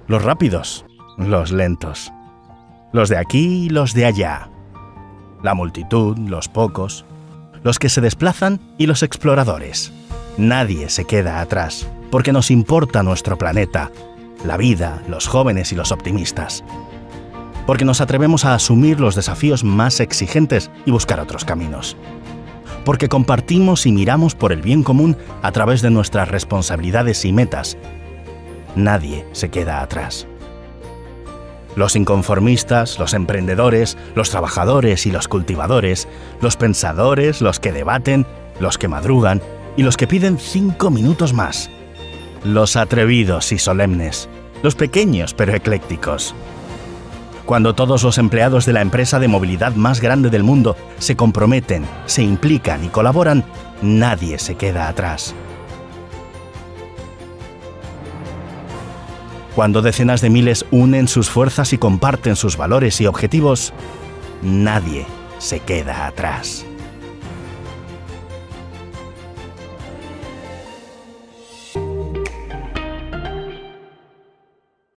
Los rápidos, los lentos. Los de aquí y los de allá. La multitud, los pocos. Los que se desplazan y los exploradores. Nadie se queda atrás, porque nos importa nuestro planeta, la vida, los jóvenes y los optimistas. Porque nos atrevemos a asumir los desafíos más exigentes y buscar otros caminos. Porque compartimos y miramos por el bien común a través de nuestras responsabilidades y metas. Nadie se queda atrás. Los inconformistas, los emprendedores, los trabajadores y los cultivadores, los pensadores, los que debaten, los que madrugan y los que piden 5 minutos más. Los atrevidos y solemnes, los pequeños pero eclécticos. Cuando todos los empleados de la empresa de movilidad más grande del mundo se comprometen, se implican y colaboran, nadie se queda atrás. Cuando decenas de miles unen sus fuerzas y comparten sus valores y objetivos, nadie se queda atrás.